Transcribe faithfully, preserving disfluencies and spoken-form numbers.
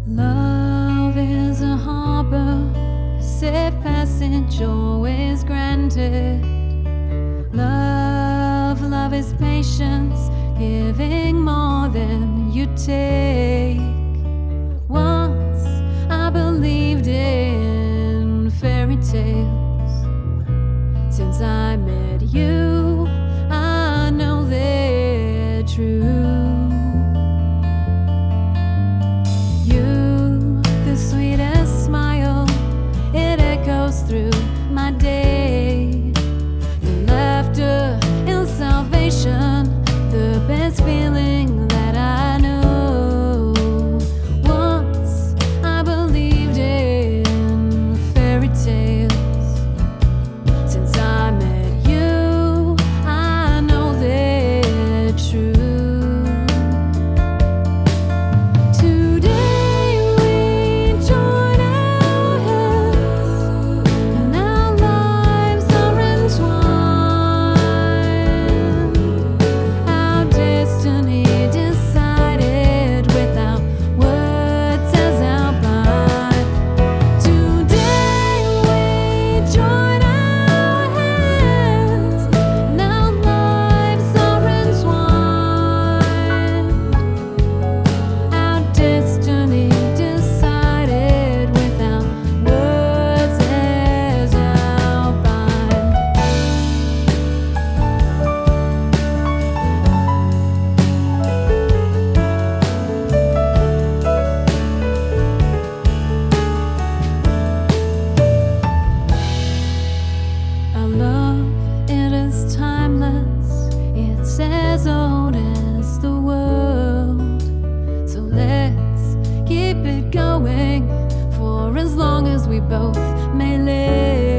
Love is a harbor, safe passage always granted. Love, love is patience, giving more than you take. Once I believed in fairy tales. Since I met you, I know they're true. Through my day, your laughter and salvation, the best feeling that I know. Once I believed in fairy tales. Since I met you, I know they're true. As old as the world, so let's keep it going for as long as we both may live.